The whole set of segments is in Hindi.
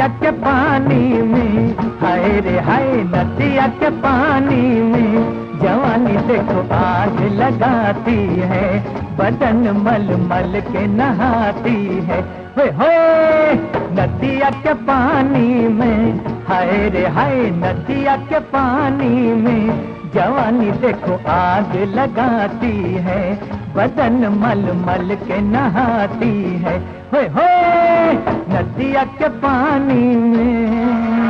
नदिया के पानी में, हाय रे हाय नदिया के पानी में, जवानी देखो आग लगाती है, बदन मल मल के नहाती है। होए नदिया के पानी में, हाय रे हाय नदिया के पानी में, जवानी देखो आग लगाती है, बदन मल मल के नहाती है। होए नदिया के पानी में।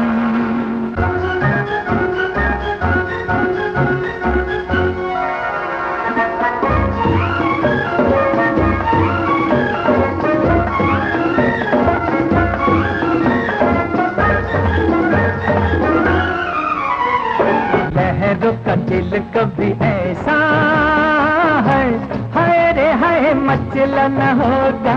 लहरों का दिल कभी ऐसा है, हाय रे हाय मचला न होगा।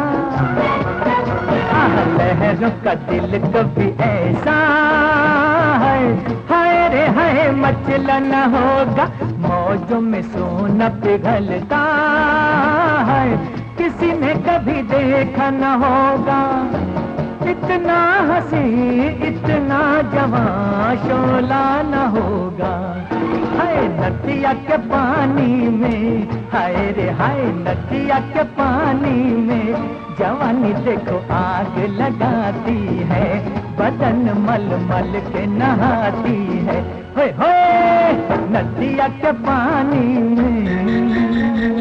लहरों का दिल कभी ऐसा है, हाय रे हाय मचला न होगा। मौजों में सोना पिघलता है, किसी ने कभी देखा न होगा। इतना हंसी इतना जवां शोला न होगा। हाय नदिया के पानी में, हाय रे हाय नदिया के पानी में, जवानी देखो आग लगाती है, बदन मल मल के नहाती है। होए नदिया के पानी में।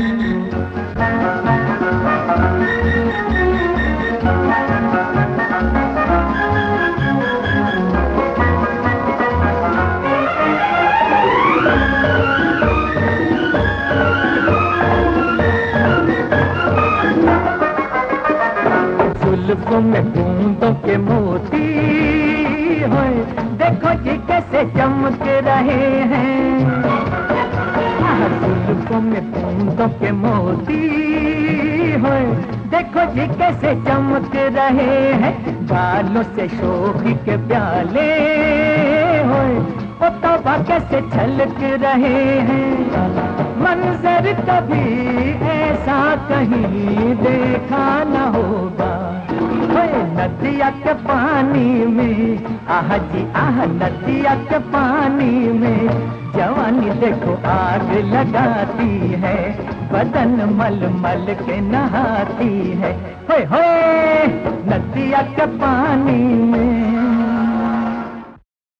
जुल्फों में बूंदों के मोती, होए देखो जी कैसे चमक रहे हैं। जुल्फों में बूंदों के मोती, होए देखो जी कैसे चमक रहे हैं। बालों से शोखी के प्याले, होए ओ तौबा कैसे छलक रहे हैं। मंजर कभी ऐसा कहीं देखा न होगा। नदिया के पानी में, आह जी आह नदिया के पानी में, जवानी देखो आग लगाती है, बदन मल मल के नहाती है। होए नदिया के पानी